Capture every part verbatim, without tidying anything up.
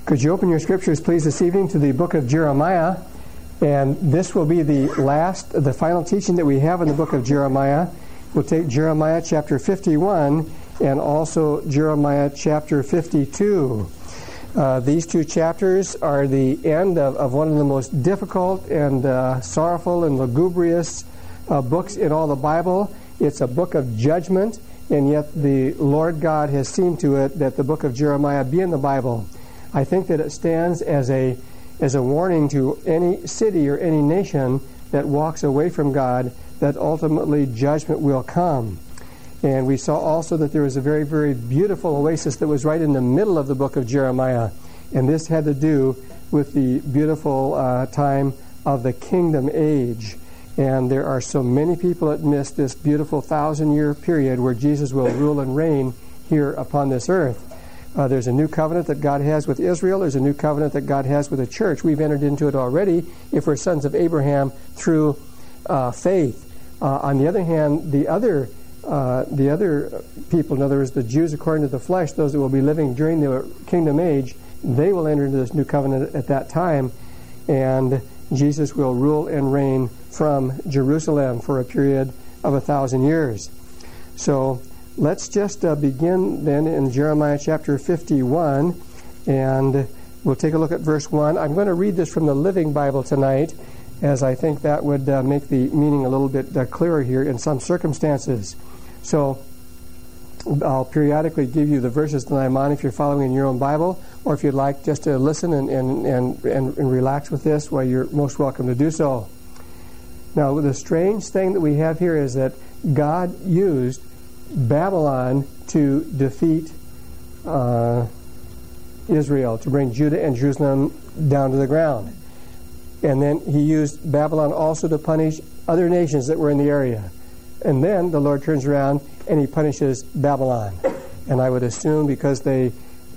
Could you open your scriptures, please, this evening to the book of Jeremiah? And this will be the last, the final teaching that we have in the book of Jeremiah. We'll take Jeremiah chapter fifty-one and also Jeremiah chapter fifty-two. Uh, these two chapters are the end of, of one of the most difficult and uh, sorrowful and lugubrious uh, books in all the Bible. It's a book of judgment, and yet the Lord God has seen to it that the book of Jeremiah be in the Bible. I think that it stands as a as a warning to any city or any nation that walks away from God, that ultimately judgment will come. And we saw also that there was a very, very beautiful oasis that was right in the middle of the book of Jeremiah. And this had to do with the beautiful uh, time of the kingdom age. And there are so many people that miss this beautiful thousand-year period where Jesus will rule and reign here upon this earth. Uh, there's a new covenant that God has with Israel. There's a new covenant that God has with the church. We've entered into it already if we're sons of Abraham through uh, faith. Uh, on the other hand, the other uh, the other people, in other words, the Jews according to the flesh, those that will be living during the kingdom age, they will enter into this new covenant at that time, and Jesus will rule and reign from Jerusalem for a period of a thousand years. So let's just uh, begin then in Jeremiah chapter fifty-one, and we'll take a look at verse one. I'm going to read this from the Living Bible tonight, as I think that would uh, make the meaning a little bit uh, clearer here in some circumstances. So I'll periodically give you the verses that I'm on if you're following in your own Bible, or if you'd like just to listen and, and, and, and, and relax with this, well, you're most welcome to do so. Now, the strange thing that we have here is that God used Babylon to defeat uh, Israel, to bring Judah and Jerusalem down to the ground. And then he used Babylon also to punish other nations that were in the area. And then the Lord turns around and he punishes Babylon. And I would assume because they,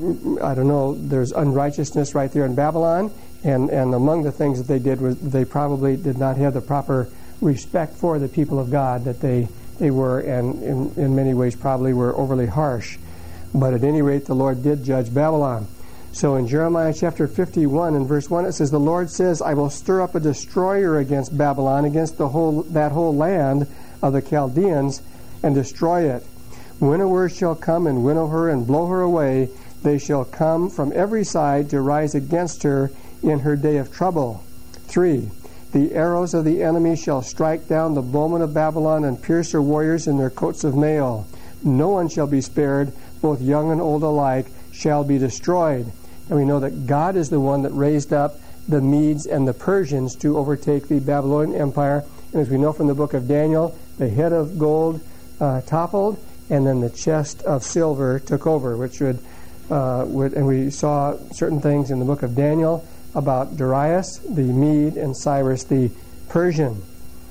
I don't know, there's unrighteousness right there in Babylon, and, and among the things that they did was they probably did not have the proper respect for the people of God that they They were, and in, in many ways probably were overly harsh. But at any rate, the Lord did judge Babylon. So in Jeremiah chapter fifty-one and verse one, it says, "The Lord says, I will stir up a destroyer against Babylon, against the whole that whole land of the Chaldeans, and destroy it. Winnowers shall come and winnow her and blow her away. They shall come from every side to rise against her in her day of trouble." Three, "The arrows of the enemy shall strike down the bowmen of Babylon and pierce her warriors in their coats of mail. No one shall be spared, both young and old alike shall be destroyed." And we know that God is the one that raised up the Medes and the Persians to overtake the Babylonian Empire. And as we know from the book of Daniel, the head of gold uh, toppled, and then the chest of silver took over, which would, uh, would, and we saw certain things in the book of Daniel about Darius the Mede and Cyrus the Persian.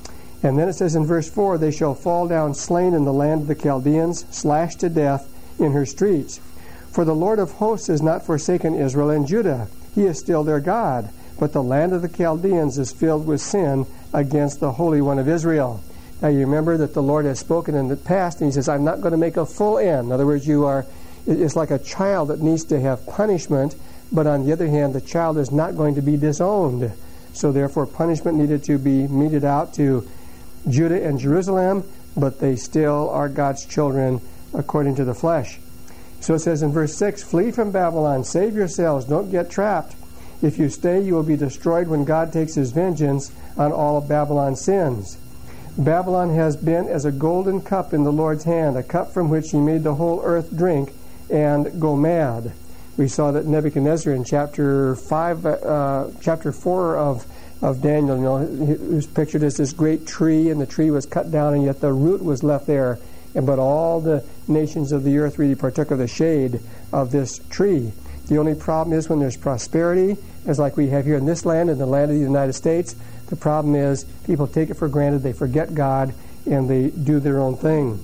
And then it says in verse four, "They shall fall down slain in the land of the Chaldeans, slashed to death in her streets. For the Lord of hosts has not forsaken Israel and Judah. He is still their God. But the land of the Chaldeans is filled with sin against the Holy One of Israel." Now you remember that the Lord has spoken in the past, and he says, I'm not going to make a full end. In other words, you are, it's like a child that needs to have punishment, but on the other hand, the child is not going to be disowned. So therefore, punishment needed to be meted out to Judah and Jerusalem, but they still are God's children according to the flesh. So it says in verse six, "Flee from Babylon, save yourselves, don't get trapped. If you stay, you will be destroyed when God takes his vengeance on all of Babylon's sins. Babylon has been as a golden cup in the Lord's hand, a cup from which he made the whole earth drink and go mad." We saw that Nebuchadnezzar in chapter five, uh, chapter four of of Daniel, you know, he was pictured as this great tree, and the tree was cut down, and yet the root was left there. And but all the nations of the earth really partook of the shade of this tree. The only problem is when there's prosperity, as like we have here in this land, in the land of the United States, the problem is people take it for granted, they forget God, and they do their own thing.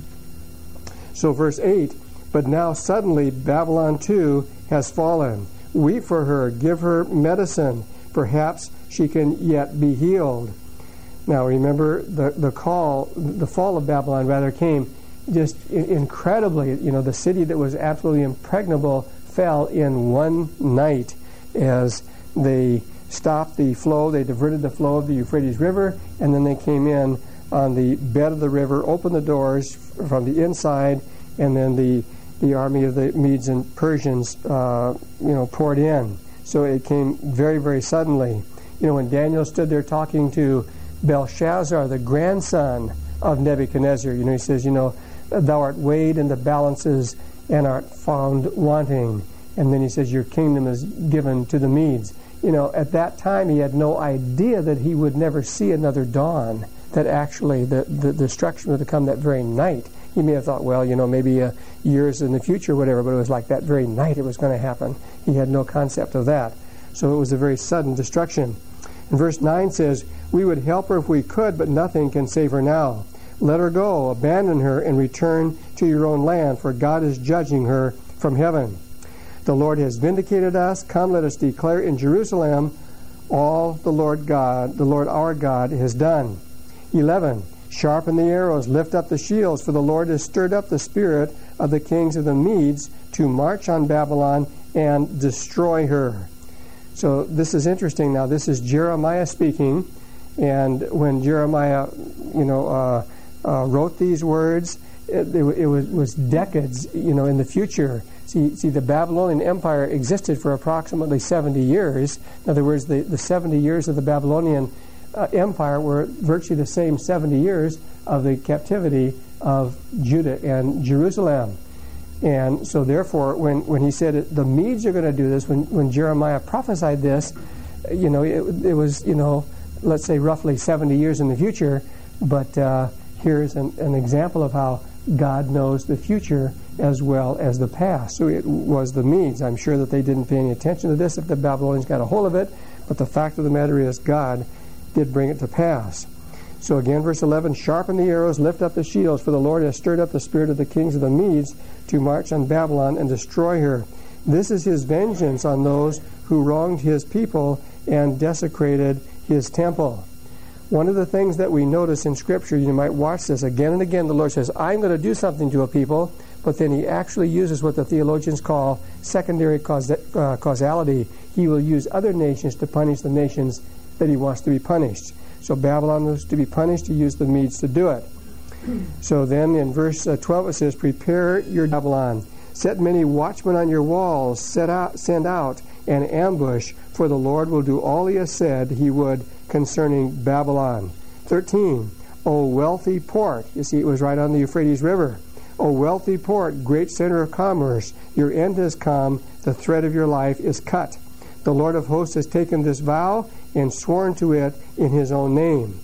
So verse eight, "But now suddenly Babylon too has fallen. Weep for her, give her medicine. Perhaps she can yet be healed." Now remember, the, the call, the fall of Babylon rather came just incredibly. You know, the city that was absolutely impregnable fell in one night as they stopped the flow. They diverted the flow of the Euphrates River, and then they came in on the bed of the river, opened the doors from the inside, and then the the army of the Medes and Persians, uh, you know, poured in. So it came very, very suddenly. You know, when Daniel stood there talking to Belshazzar, the grandson of Nebuchadnezzar, you know, he says, you know, thou art weighed in the balances and art found wanting. And then he says, your kingdom is given to the Medes. You know, at that time he had no idea that he would never see another dawn, that actually the, the destruction would come that very night. He may have thought, well, you know, maybe uh, years in the future, whatever, but it was like that very night it was going to happen. He had no concept of that. So it was a very sudden destruction. And verse nine says, we would help her if we could, but nothing can save her now. Let her go, abandon her, and return to your own land, for God is judging her from heaven. The Lord has vindicated us. Come, let us declare in Jerusalem all the Lord God, the Lord our God, has done. eleven. Sharpen the arrows, lift up the shields, for the Lord has stirred up the spirit of the kings of the Medes to march on Babylon and destroy her. So this is interesting. Now, this is Jeremiah speaking, and when Jeremiah, you know, uh, uh, wrote these words, it, it, it was, was decades, you know, in the future. See, see, the Babylonian Empire existed for approximately seventy years. In other words, the, the seventy years of the Babylonian uh, Empire were virtually the same seventy years of the captivity of Judah and Jerusalem. And so therefore, when, when he said it, the Medes are going to do this, when, when Jeremiah prophesied this, you know, it, it was, you know, let's say roughly seventy years in the future, but uh, here's an, an example of how God knows the future as well as the past. So it was the Medes. I'm sure that they didn't pay any attention to this if the Babylonians got a hold of it, but the fact of the matter is God did bring it to pass. So again, verse eleven, sharpen the arrows, lift up the shields, for the Lord has stirred up the spirit of the kings of the Medes to march on Babylon and destroy her. This is his vengeance on those who wronged his people and desecrated his temple. One of the things that we notice in Scripture, you might watch this again and again, the Lord says, I'm going to do something to a people, but then he actually uses what the theologians call secondary cause, uh, causality. He will use other nations to punish the nations that he wants to be punished. So Babylon was to be punished, he used the Medes to do it. So then in verse uh, twelve it says, prepare your Babylon, set many watchmen on your walls, set out, send out an ambush, for the Lord will do all he has said he would concerning Babylon. thirteen. O wealthy port, you see it was right on the Euphrates River. O wealthy port, great center of commerce, your end has come, the thread of your life is cut. The Lord of hosts has taken this vow and sworn to it in his own name.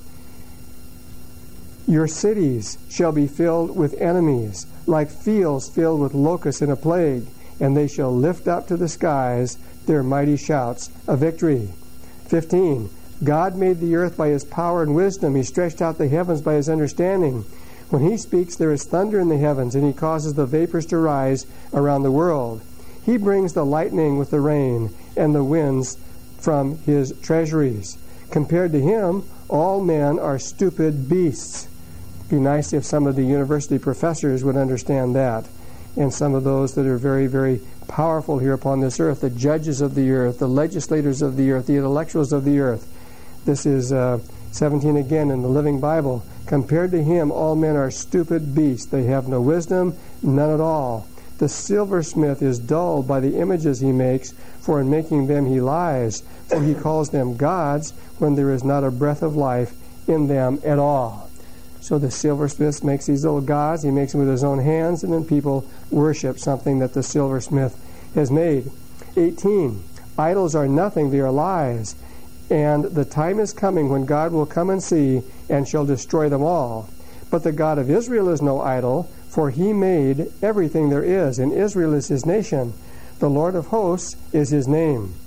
Your cities shall be filled with enemies, like fields filled with locusts in a plague, and they shall lift up to the skies their mighty shouts of victory. fifteen. God made the earth by his power and wisdom. He stretched out the heavens by his understanding. When he speaks, there is thunder in the heavens, and he causes the vapors to rise around the world. He brings the lightning with the rain, and the winds from his treasuries. Compared to him, all men are stupid beasts. It'd be nice if some of the university professors would understand that, and some of those that are very, very powerful here upon this earth, the judges of the earth, the legislators of the earth, the intellectuals of the earth. This is uh, seventeen again in the Living Bible. Compared to him, all men are stupid beasts. They have no wisdom, none at all. The silversmith is dulled by the images he makes, for in making them he lies. For he calls them gods when there is not a breath of life in them at all. So the silversmith makes these little gods. He makes them with his own hands, and then people worship something that the silversmith has made. eighteen. Idols are nothing, they are lies. And the time is coming when God will come and see and shall destroy them all. But the God of Israel is no idol, for he made everything there is, and Israel is his nation. The Lord of hosts is his name.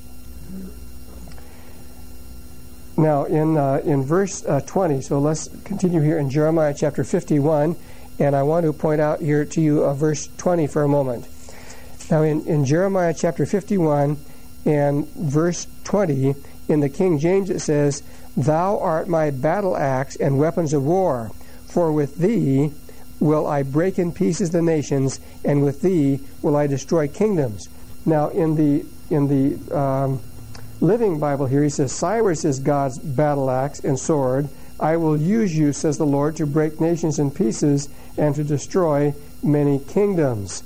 Now, in uh, in verse uh, twenty, so let's continue here in Jeremiah chapter fifty-one, and I want to point out here to you uh, verse twenty for a moment. Now, in, in Jeremiah chapter fifty-one and verse twenty, in the King James it says, Thou art my battle axe and weapons of war, for with thee will I break in pieces the nations, and with thee will I destroy kingdoms. Now, in the in the um, Living Bible here, he says, Cyrus is God's battle axe and sword. I will use you, says the Lord, to break nations in pieces and to destroy many kingdoms.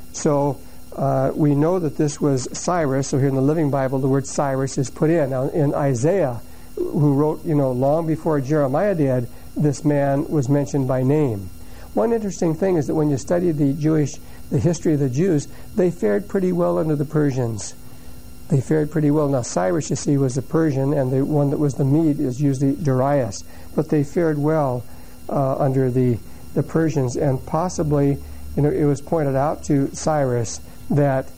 So uh, we know that this was Cyrus. So here in the Living Bible, the word Cyrus is put in. Now, in Isaiah, who wrote, you know, long before Jeremiah did, this man was mentioned by name. One interesting thing is that when you study the Jewish, the history of the Jews, they fared pretty well under the Persians. They fared pretty well. Now, Cyrus, you see, was a Persian, and the one that was the Mede is usually Darius. But they fared well uh, under the, the Persians, and possibly, you know, it was pointed out to Cyrus that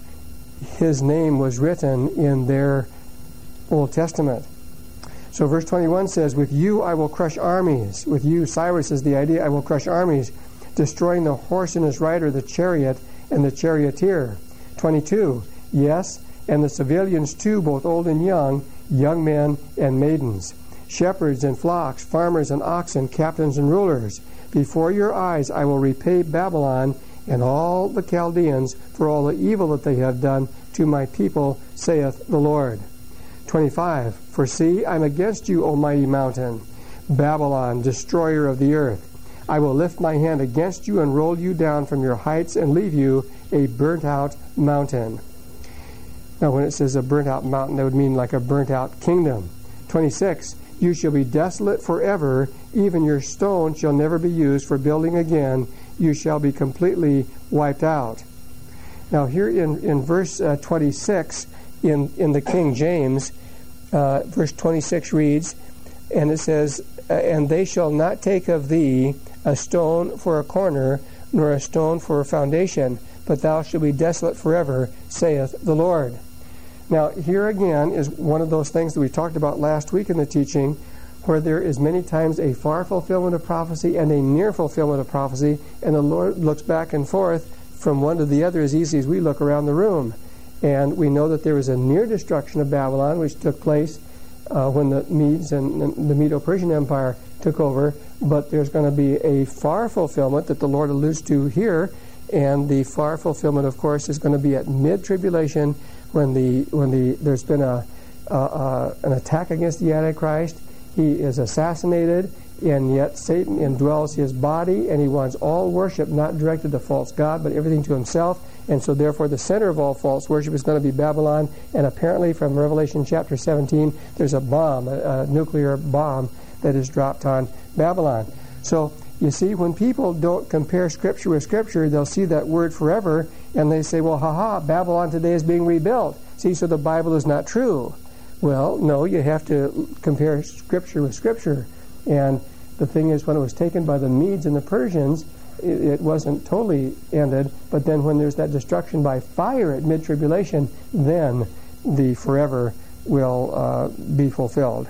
his name was written in their Old Testament. So verse twenty-one says, with you I will crush armies. With you, Cyrus is the idea, I will crush armies, destroying the horse and his rider, the chariot and the charioteer. twenty-two, yes, and the civilians too, both old and young, young men and maidens, shepherds and flocks, farmers and oxen, captains and rulers. Before your eyes I will repay Babylon and all the Chaldeans for all the evil that they have done to my people, saith the Lord. twenty-five, for see, I'm against you, O mighty mountain, Babylon, destroyer of the earth. I will lift my hand against you and roll you down from your heights and leave you a burnt-out mountain. Now, when it says a burnt-out mountain, that would mean like a burnt-out kingdom. twenty-six, you shall be desolate forever. Even your stone shall never be used for building again. You shall be completely wiped out. Now, here in, in verse uh, twenty-six, in, in the King James, uh, verse twenty-six reads, and it says, and they shall not take of thee a stone for a corner, nor a stone for a foundation, but thou shalt be desolate forever, saith the Lord. Now, here again is one of those things that we talked about last week in the teaching, where there is many times a far fulfillment of prophecy and a near fulfillment of prophecy, and the Lord looks back and forth from one to the other as easy as we look around the room. And we know that there was a near destruction of Babylon, which took place uh, when the Medes and the Medo-Persian Empire took over, but there's going to be a far fulfillment that the Lord alludes to here, and the far fulfillment, of course, is going to be at mid-tribulation, when the when the there's been a uh, uh, an attack against the Antichrist. He is assassinated, and yet Satan indwells his body, and he wants all worship not directed to false God, but everything to himself. And so therefore the center of all false worship is going to be Babylon. And apparently from Revelation chapter seventeen, there's a bomb, a, a nuclear bomb that is dropped on Babylon. So you see, when people don't compare Scripture with Scripture, they'll see that word forever, and they say, well, ha-ha, Babylon today is being rebuilt. See, so the Bible is not true. Well, no, you have to compare Scripture with Scripture. And the thing is, when it was taken by the Medes and the Persians, it, it wasn't totally ended, but then when there's that destruction by fire at mid-tribulation, then the forever will uh, be fulfilled.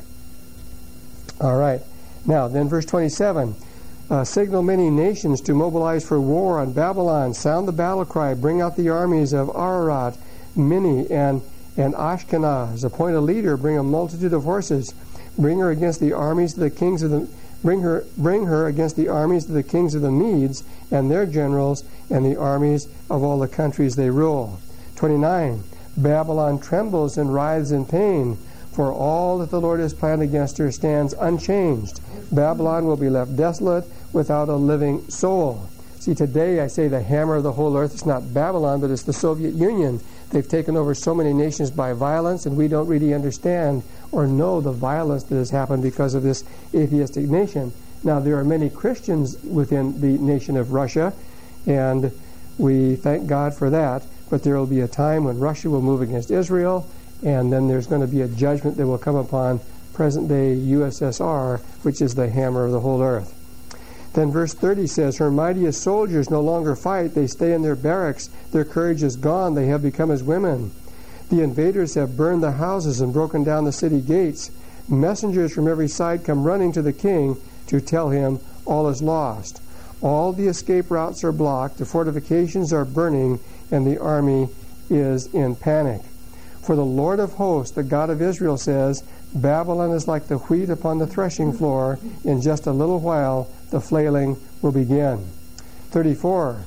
All right. Now, then verse twenty-seven. Uh, signal many nations to mobilize for war on Babylon. Sound the battle cry. Bring out the armies of Ararat, Minni, and, and Ashkenaz. Appoint a leader. Bring a multitude of horses. Bring her against the armies of the kings of the bring her bring her against the armies of the kings of the Medes and their generals and the armies of all the countries they rule. twenty-nine. Babylon trembles and writhes in pain, for all that the Lord has planned against her stands unchanged. Babylon will be left desolate without a living soul. See, today I say the hammer of the whole earth is not Babylon, but it's the Soviet Union. They've taken over so many nations by violence, and we don't really understand or know the violence that has happened because of this atheistic nation. Now, there are many Christians within the nation of Russia, and we thank God for that, but there will be a time when Russia will move against Israel, and then there's going to be a judgment that will come upon present-day U S S R, which is the hammer of the whole earth. Then verse thirty says, her mightiest soldiers no longer fight. They stay in their barracks. Their courage is gone. They have become as women. The invaders have burned the houses and broken down the city gates. Messengers from every side come running to the king to tell him all is lost. All the escape routes are blocked. The fortifications are burning, and the army is in panic. For the Lord of hosts, the God of Israel, says, Babylon is like the wheat upon the threshing floor. In just a little while, the flailing will begin. thirty-four.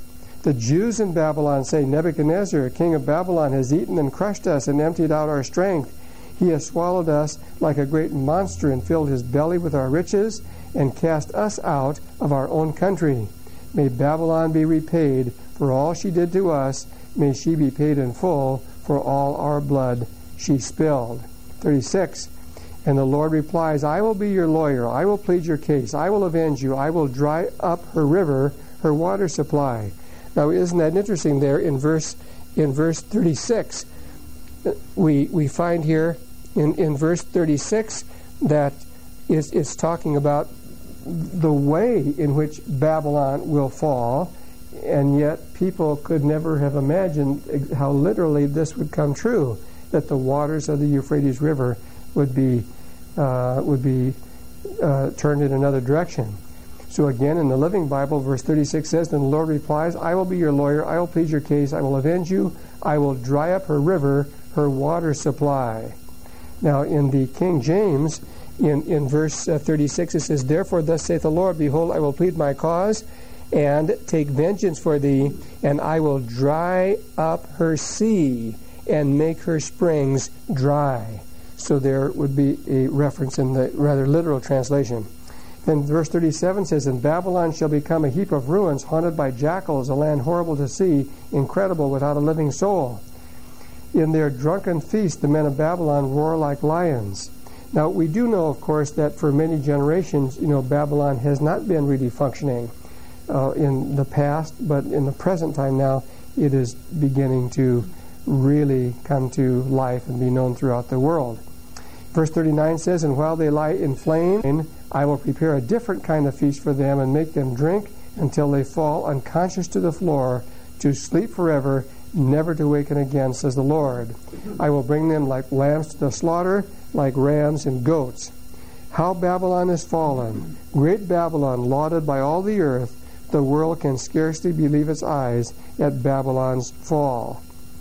The Jews in Babylon say, Nebuchadnezzar, king of Babylon, has eaten and crushed us and emptied out our strength. He has swallowed us like a great monster and filled his belly with our riches and cast us out of our own country. May Babylon be repaid for all she did to us. May she be paid in full for all our blood she spilled. thirty-six. And the Lord replies, I will be your lawyer. I will plead your case. I will avenge you. I will dry up her river, her water supply. Now, isn't that interesting there in verse in verse thirty-six? We we find here in, in verse thirty-six that is it's talking about the way in which Babylon will fall, and yet people could never have imagined how literally this would come true, that the waters of the Euphrates River would be uh, would be uh, turned in another direction. So again, in the Living Bible, verse thirty-six says, Then the Lord replies, I will be your lawyer, I will plead your case, I will avenge you, I will dry up her river, her water supply. Now, in the King James, in, in verse uh, thirty-six, it says, Therefore thus saith the Lord, Behold, I will plead my cause, and take vengeance for thee, and I will dry up her sea, and make her springs dry. So there would be a reference in the rather literal translation. Then verse thirty-seven says, And Babylon shall become a heap of ruins, haunted by jackals, a land horrible to see, incredible, without a living soul. In their drunken feast, the men of Babylon roar like lions. Now, we do know, of course, that for many generations, you know, Babylon has not been really functioning uh, in the past, but in the present time now, it is beginning to really come to life and be known throughout the world. Verse thirty-nine says, And while they lie in flame, I will prepare a different kind of feast for them and make them drink until they fall unconscious to the floor, to sleep forever, never to waken again, says the Lord. I will bring them like lambs to the slaughter, like rams and goats. How Babylon is fallen! Great Babylon, lauded by all the earth. The world can scarcely believe its eyes at Babylon's fall.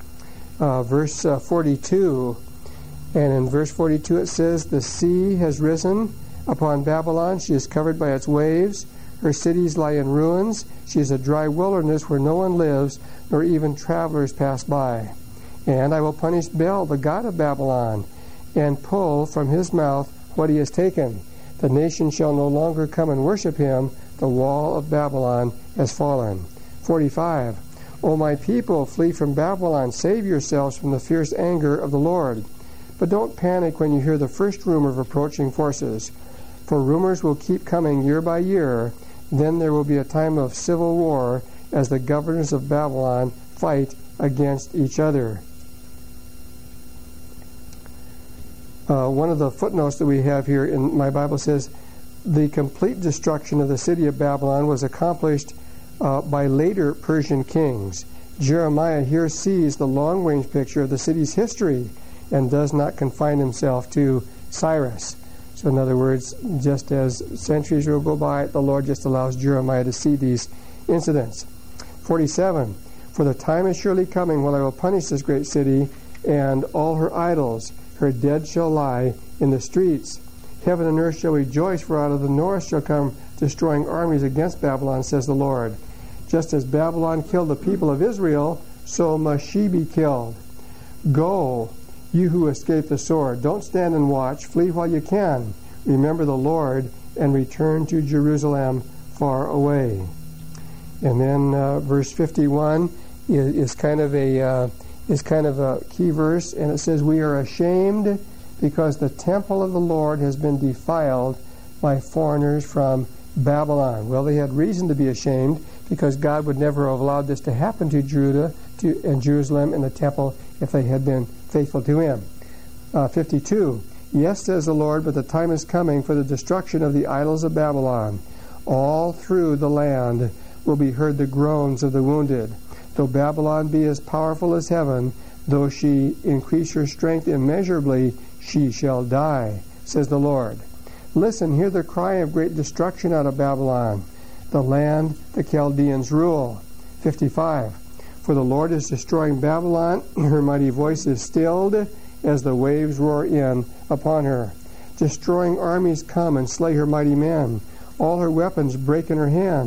Uh, verse uh, forty-two, and in verse forty-two it says, The sea has risen upon Babylon. She is covered by its waves. Her cities lie in ruins. She is a dry wilderness where no one lives, nor even travelers pass by. And I will punish Bel, the god of Babylon, and pull from his mouth what he has taken. The nation shall no longer come and worship him. The wall of Babylon has fallen. forty-five. O my people, flee from Babylon. Save yourselves from the fierce anger of the Lord. But don't panic when you hear the first rumor of approaching forces. For rumors will keep coming year by year. Then there will be a time of civil war as the governors of Babylon fight against each other. Uh, one of the footnotes that we have here in my Bible says, the complete destruction of the city of Babylon was accomplished uh, by later Persian kings. Jeremiah here sees the long-range picture of the city's history and does not confine himself to Cyrus. So in other words, just as centuries will go by, the Lord just allows Jeremiah to see these incidents. forty-seven. For the time is surely coming when I will punish this great city and all her idols. Her dead shall lie in the streets. Heaven and earth shall rejoice, for out of the north shall come destroying armies against Babylon, says the Lord. Just as Babylon killed the people of Israel, so must she be killed. Go, you who escape the sword. Don't stand and watch. Flee while you can. Remember the Lord and return to Jerusalem far away. And then uh, verse fifty-one is, is kind of a uh, is kind of a key verse, and it says, "We are ashamed because the temple of the Lord has been defiled by foreigners from Babylon." Well, they had reason to be ashamed because God would never have allowed this to happen to Judah to, and Jerusalem and the temple if they had been faithful to Him. Uh, fifty-two, "Yes, says the Lord, but the time is coming for the destruction of the idols of Babylon. All through the land will be heard the groans of the wounded. Though Babylon be as powerful as heaven, though she increase her strength immeasurably, she shall die, says the Lord. Listen, hear the cry of great destruction out of Babylon, the land the Chaldeans rule." fifty-five, "For the Lord is destroying Babylon, her mighty voice is stilled as the waves roar in upon her. Destroying armies come and slay her mighty men. All her weapons break in her hands.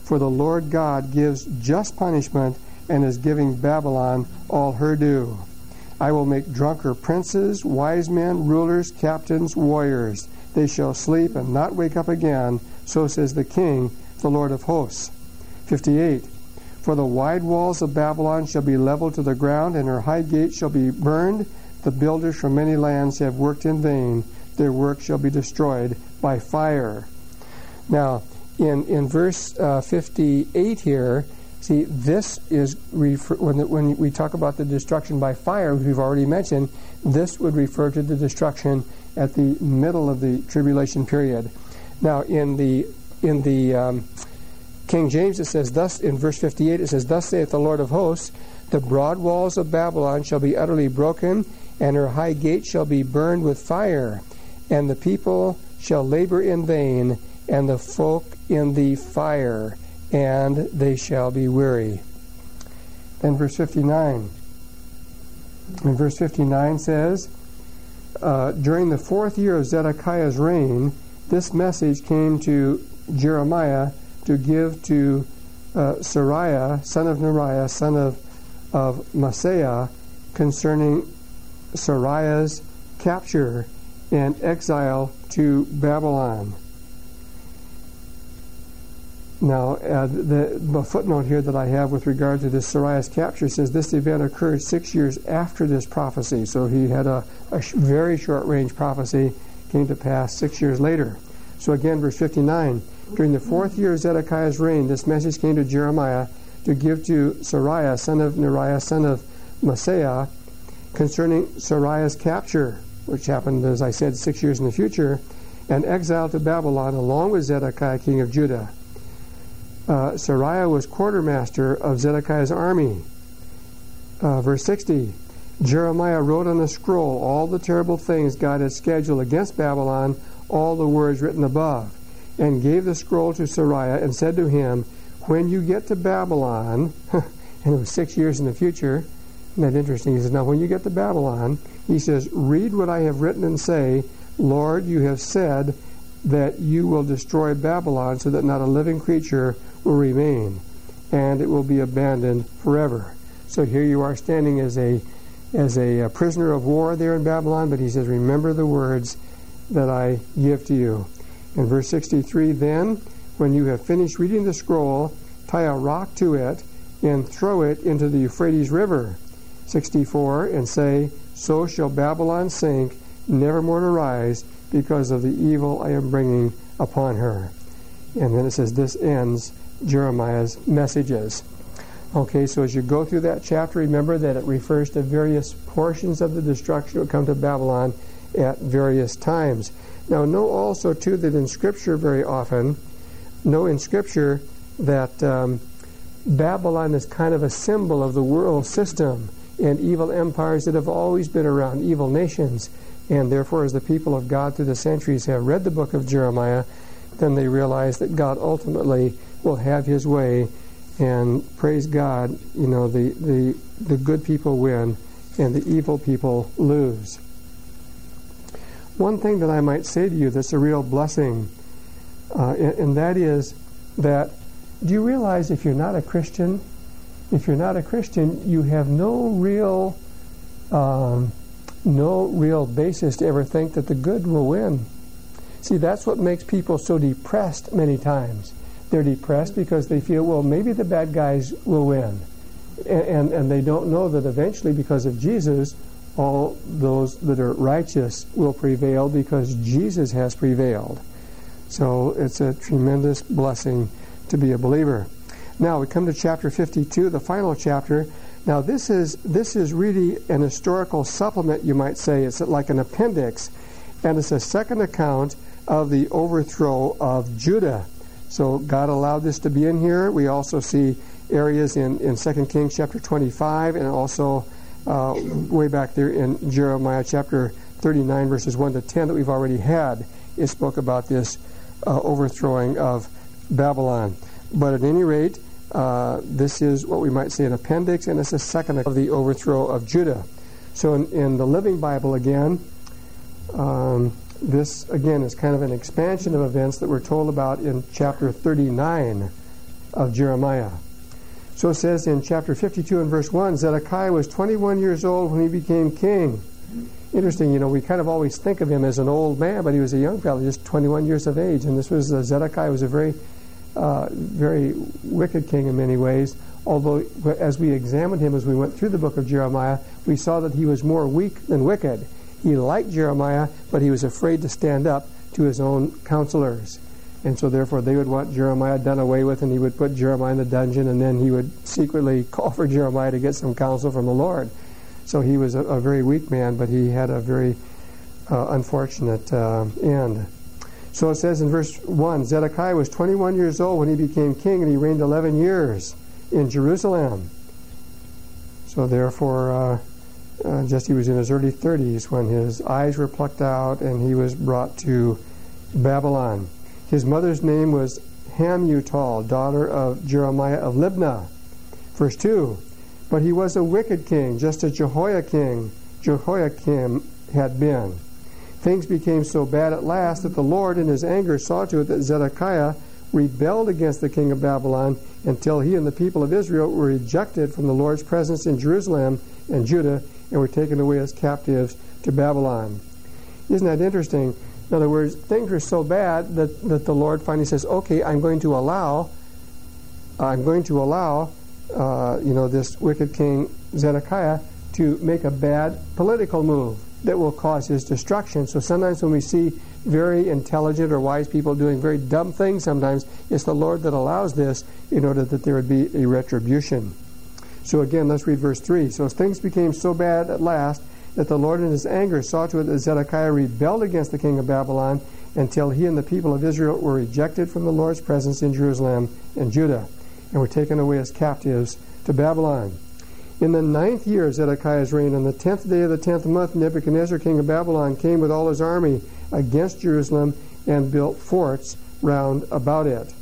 For the Lord God gives just punishment and is giving Babylon all her due. I will make drunk her princes, wise men, rulers, captains, warriors. They shall sleep and not wake up again, so says the King, the Lord of hosts. fifty-eight. For the wide walls of Babylon shall be leveled to the ground, and her high gates shall be burned. The builders from many lands have worked in vain. Their work shall be destroyed by fire. Now, in, in verse uh, fifty-eight here, see, this is, refer, when, the, when we talk about the destruction by fire, which we've already mentioned, this would refer to the destruction at the middle of the tribulation period. Now, in the in the um, King James, it says, thus, in verse fifty-eight, it says, Thus saith the Lord of hosts, the broad walls of Babylon shall be utterly broken, and her high gate shall be burned with fire, and the people shall labor in vain, and the folk in the fire, and they shall be weary. Then verse fifty-nine. And verse fifty-nine says, uh, During the fourth year of Zedekiah's reign, this message came to Jeremiah to give to uh, Seraiah, son of Neriah, son of, of Maaseiah, concerning Seraiah's capture and exile to Babylon. Now, uh, the, the footnote here that I have with regard to this Seraiah's capture says this event occurred six years after this prophecy. So he had a, a sh- very short-range prophecy, came to pass six years later. So again, verse fifty-nine, during the fourth year of Zedekiah's reign, this message came to Jeremiah to give to Seraiah, son of Neriah, son of Maaseiah, concerning Seraiah's capture, which happened, as I said, six years in the future, and exile to Babylon along with Zedekiah, king of Judah. Uh, Seraiah was quartermaster of Zedekiah's army. Uh, verse sixty, Jeremiah wrote on a scroll all the terrible things God had scheduled against Babylon, all the words written above, and gave the scroll to Seraiah and said to him, when you get to Babylon, and it was six years in the future, isn't that interesting? He says, now when you get to Babylon, he says, read what I have written and say, Lord, you have said that you will destroy Babylon so that not a living creature will remain, and it will be abandoned forever. So here you are standing as a as a, a prisoner of war there in Babylon, but he says, remember the words that I give to you. In verse sixty-three, then, when you have finished reading the scroll, tie a rock to it and throw it into the Euphrates River. sixty-four, and say, so shall Babylon sink, never more to rise, because of the evil I am bringing upon her. And then it says, this ends Jeremiah's messages. Okay, so as you go through that chapter, remember that it refers to various portions of the destruction that will come to Babylon at various times. Now, know also, too, that in Scripture very often, know in Scripture that um, Babylon is kind of a symbol of the world system and evil empires that have always been around, evil nations. And therefore, as the people of God through the centuries have read the book of Jeremiah, then they realize that God ultimately will have his way, and praise God, you know, the, the, the good people win and the evil people lose. One thing that I might say to you that's a real blessing, uh, and, and that is that, do you realize if you're not a Christian, if you're not a Christian, you have no real, um, no real basis to ever think that the good will win. See, that's what makes people so depressed many times. They're depressed because they feel, well, maybe the bad guys will win. And, and, and they don't know that eventually, because of Jesus, all those that are righteous will prevail because Jesus has prevailed. So it's a tremendous blessing to be a believer. Now we come to chapter fifty-two, the final chapter. Now this is this is really an historical supplement, you might say. It's like an appendix, and it's a second account of the overthrow of Judah. So God allowed this to be in here. We also see areas in, in Second Kings chapter twenty-five, and also uh, way back there in Jeremiah chapter thirty-nine, verses one to ten that we've already had. It spoke about this uh, overthrowing of Babylon. But at any rate, uh, this is what we might say an appendix, and it's a second of the overthrow of Judah. So in, in the Living Bible again, um, this again is kind of an expansion of events that we're told about in chapter thirty-nine of Jeremiah. So it says in chapter fifty-two and verse one, Zedekiah was twenty-one years old when he became king. Interesting, you know, we kind of always think of him as an old man, but he was a young fellow, just twenty-one years of age. And this was, uh, Zedekiah was a very, uh, very wicked king in many ways. Although, as we examined him as we went through the book of Jeremiah, we saw that he was more weak than wicked. He liked Jeremiah, but he was afraid to stand up to his own counselors. And so therefore they would want Jeremiah done away with, and he would put Jeremiah in the dungeon, and then he would secretly call for Jeremiah to get some counsel from the Lord. So he was a, a very weak man, but he had a very uh, unfortunate uh, end. So it says in verse one, Zedekiah was twenty-one years old when he became king, and he reigned eleven years in Jerusalem. So therefore, uh, uh, just he was in his early thirties when his eyes were plucked out and he was brought to Babylon. His mother's name was Hamutal, daughter of Jeremiah of Libnah. Verse two, but he was a wicked king, just as Jehoiakim, Jehoiakim had been. Things became so bad at last that the Lord in his anger saw to it that Zedekiah rebelled against the king of Babylon until he and the people of Israel were ejected from the Lord's presence in Jerusalem and Judah and were taken away as captives to Babylon. Isn't that interesting? In other words, things were so bad that, that the Lord finally says, okay, I'm going to allow, I'm going to allow, uh, you know, this wicked king Zedekiah to make a bad political move that will cause his destruction. So sometimes when we see very intelligent or wise people doing very dumb things, sometimes it's the Lord that allows this in order that there would be a retribution. So again, let's read verse three. So things became so bad at last that the Lord in his anger saw to it that Zedekiah rebelled against the king of Babylon until he and the people of Israel were ejected from the Lord's presence in Jerusalem and Judah and were taken away as captives to Babylon. In the ninth year of Zedekiah's reign, on the tenth day of the tenth month, Nebuchadnezzar, king of Babylon, came with all his army against Jerusalem and built forts round about it.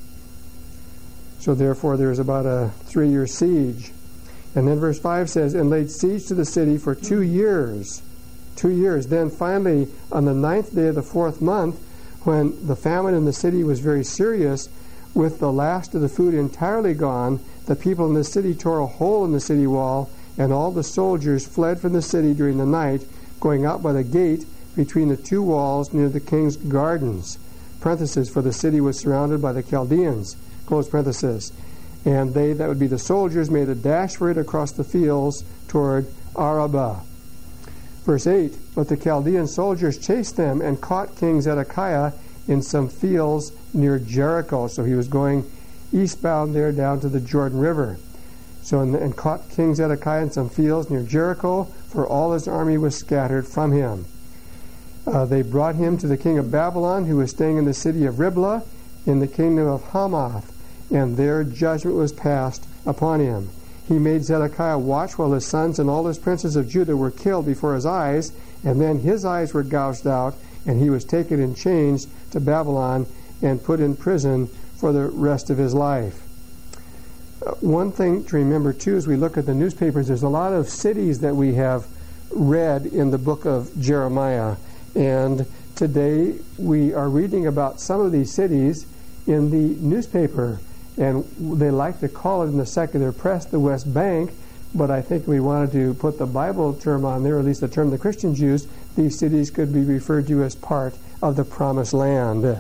So therefore there's about a three-year siege. And then verse five says, and laid siege to the city for two years. Two years. Then finally, on the ninth day of the fourth month, when the famine in the city was very serious, with the last of the food entirely gone, the people in the city tore a hole in the city wall, and all the soldiers fled from the city during the night, going out by the gate between the two walls near the king's gardens. Parenthesis, for the city was surrounded by the Chaldeans. Close parenthesis. And they, that would be the soldiers, made a dash for it across the fields toward Arabah. Verse eight, but the Chaldean soldiers chased them and caught King Zedekiah in some fields near Jericho. So he was going eastbound there down to the Jordan River. So and, and caught King Zedekiah in some fields near Jericho, for all his army was scattered from him. Uh, they brought him to the king of Babylon, who was staying in the city of Riblah in the kingdom of Hamath, and their judgment was passed upon him. He made Zedekiah watch while his sons and all his princes of Judah were killed before his eyes, and then his eyes were gouged out, and he was taken in chains to Babylon and put in prison for the rest of his life. Uh, one thing to remember, too, as we look at the newspapers, there's a lot of cities that we have read in the book of Jeremiah, and today we are reading about some of these cities in the newspaper, and they like to call it in the secular press the West Bank, but I think we wanted to put the Bible term on there, or at least the term the Christians use. These cities could be referred to as part of the Promised Land.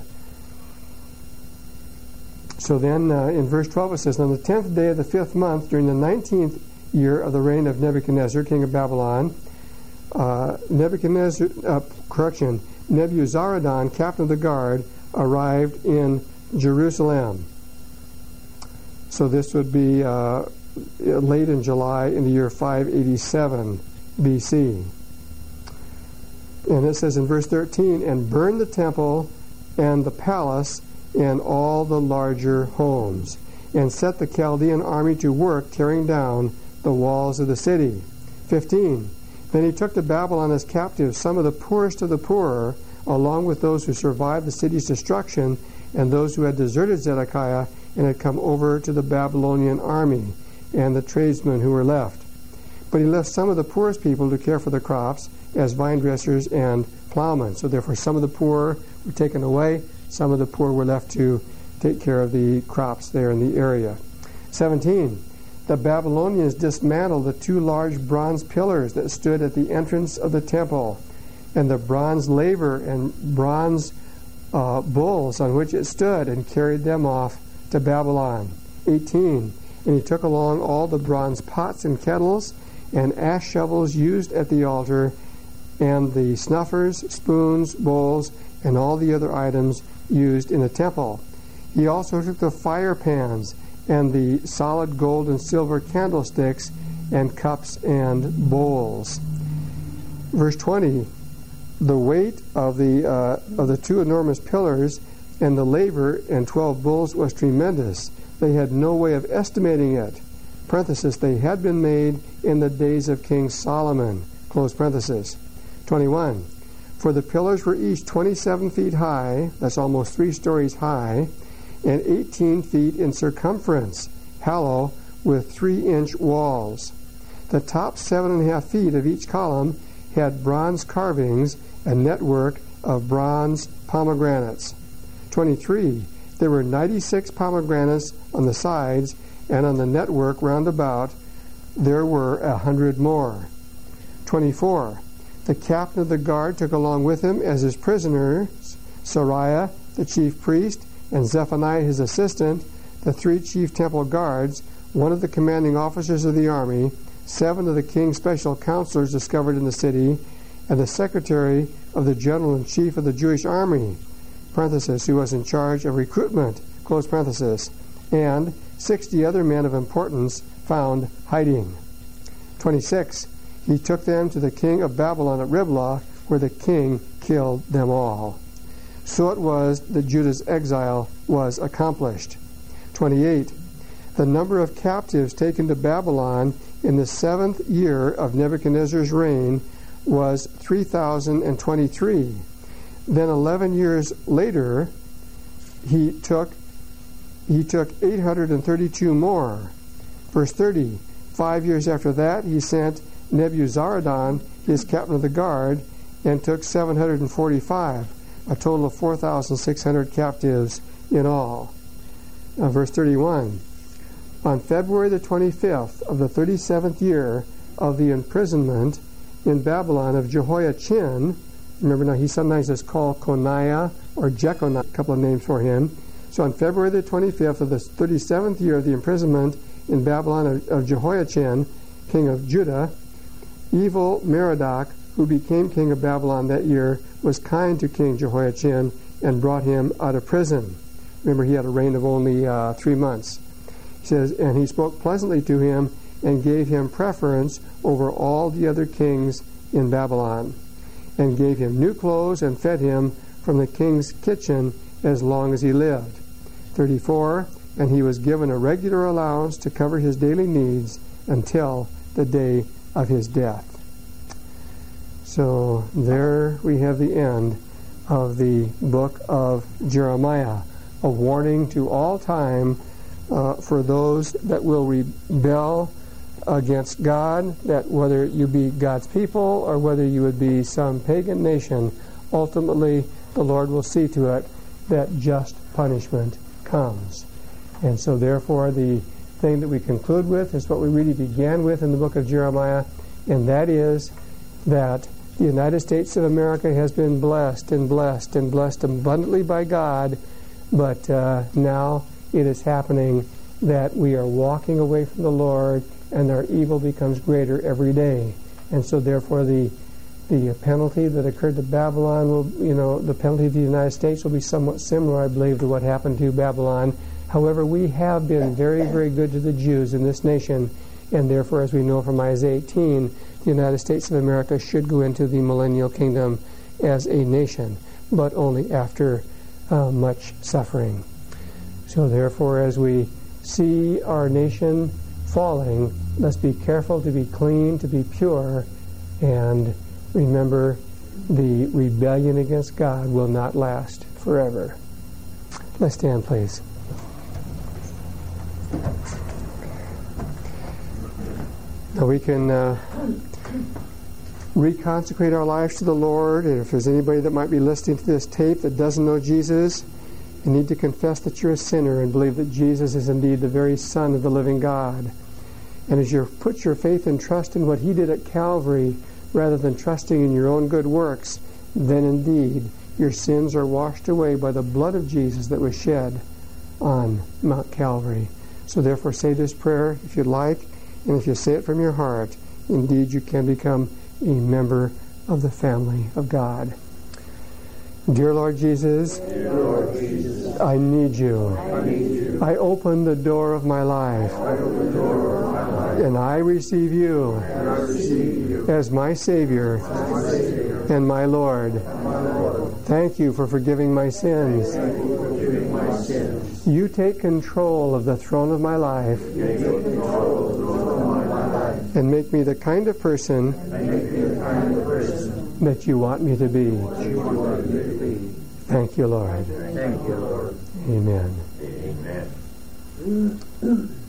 So then uh, in verse twelve it says, on the tenth day of the fifth month, during the nineteenth year of the reign of Nebuchadnezzar, king of Babylon, uh, Nebuchadnezzar, uh, correction, Nebuzaradan, captain of the guard, arrived in Jerusalem. So this would be uh, late in July in the year five eighty-seven B C. And it says in verse thirteen, and burned the temple and the palace and all the larger homes, and set the Chaldean army to work tearing down the walls of the city. fifteen. Then he took to Babylon as captives some of the poorest of the poor, along with those who survived the city's destruction, and those who had deserted Zedekiah and had come over to the Babylonian army, and the tradesmen who were left. But he left some of the poorest people to care for the crops as vine dressers and plowmen. So therefore some of the poor were taken away, some of the poor were left to take care of the crops there in the area. seventeen. The Babylonians dismantled the two large bronze pillars that stood at the entrance of the temple, and the bronze laver and bronze uh, bulls on which it stood, and carried them off to Babylon. eighteen. And he took along all the bronze pots and kettles and ash shovels used at the altar, and the snuffers, spoons, bowls, and all the other items used in the temple. He also took the fire pans and the solid gold and silver candlesticks and cups and bowls. Verse twenty, the weight of the uh, of the two enormous pillars and the laver and twelve bulls was tremendous. They had no way of estimating it. Parenthesis, they had been made in the days of King Solomon. Close parenthesis. twenty-one. For the pillars were each twenty-seven feet high, that's almost three stories high, and eighteen feet in circumference, hollow, with three-inch walls. The top seven and a half feet of each column had bronze carvings and network of bronze pomegranates. twenty-three. There were ninety-six pomegranates on the sides, and on the network round about there were a hundred more. twenty-four. The captain of the guard took along with him as his prisoners Sariah, the chief priest, and Zephaniah, his assistant, the three chief temple guards, one of the commanding officers of the army, seven of the king's special counselors discovered in the city, and the secretary of the general-in-chief of the Jewish army, parenthesis, who was in charge of recruitment, close parenthesis, and sixty other men of importance found hiding. twenty-six. He took them to the king of Babylon at Riblah, where the king killed them all. So it was that Judah's exile was accomplished. twenty-eight. The number of captives taken to Babylon in the seventh year of Nebuchadnezzar's reign was three thousand twenty-three. Then eleven years later, he took he took eight hundred thirty-two more. Verse thirty. Five years after that, he sent Nebuzaradan, his captain of the guard, and took seven hundred forty-five, a total of four thousand six hundred captives in all. Now, verse thirty-one. On February the twenty-fifth of the thirty-seventh year of the imprisonment in Babylon of Jehoiachin, remember now he sometimes is called Coniah or Jeconiah, a couple of names for him. So on February the twenty-fifth of the thirty-seventh year of the imprisonment in Babylon of, of Jehoiachin, king of Judah, evil Merodach, who became king of Babylon that year, was kind to King Jehoiachin and brought him out of prison. Remember, he had a reign of only uh, three months. He says, and he spoke pleasantly to him and gave him preference over all the other kings in Babylon, and gave him new clothes and fed him from the king's kitchen as long as he lived. thirty-four. And he was given a regular allowance to cover his daily needs until the day of his death. So there we have the end of the book of Jeremiah, a warning to all time uh, for those that will rebel against God, that whether you be God's people or whether you would be some pagan nation, ultimately the Lord will see to it that just punishment comes. And so therefore the thing that we conclude with is what we really began with in the book of Jeremiah, and that is that the United States of America has been blessed and blessed and blessed abundantly by God, but uh, now it is happening that we are walking away from the Lord and our evil becomes greater every day. And so therefore the the penalty that occurred to Babylon will, you know, the penalty of the United States will be somewhat similar, I believe, to what happened to Babylon. However, we have been very, very good to the Jews in this nation, and therefore, as we know from Isaiah eighteen, the United States of America should go into the millennial kingdom as a nation, but only after uh, much suffering. So therefore, as we see our nation falling, let's be careful to be clean, to be pure, and remember the rebellion against God will not last forever. Let's stand, please. Now we can uh, reconsecrate our lives to the Lord, and if there's anybody that might be listening to this tape that doesn't know Jesus, You need to confess that you're a sinner and believe that Jesus is indeed the very Son of the living God. And as you put your faith and trust in what He did at Calvary, rather than trusting in your own good works, then indeed your sins are washed away by the blood of Jesus that was shed on Mount Calvary. So therefore say this prayer if you'd like, and if you say it from your heart, indeed you can become a member of the family of God. Dear Lord Jesus, Dear Lord Jesus, I need you. I need you. I open the door of my life, I open the door of my life, and I receive you and I receive you as my Savior as my Savior and my Lord. and my Lord. Thank you for forgiving my sins. Thank you for forgiving my sins. You take control of the throne of my life You take control of the throne of my life, and make me the kind of person and make me the kind of person that you want me to be. you want me to be. Thank you, Lord. Thank you, Lord. Amen. Amen.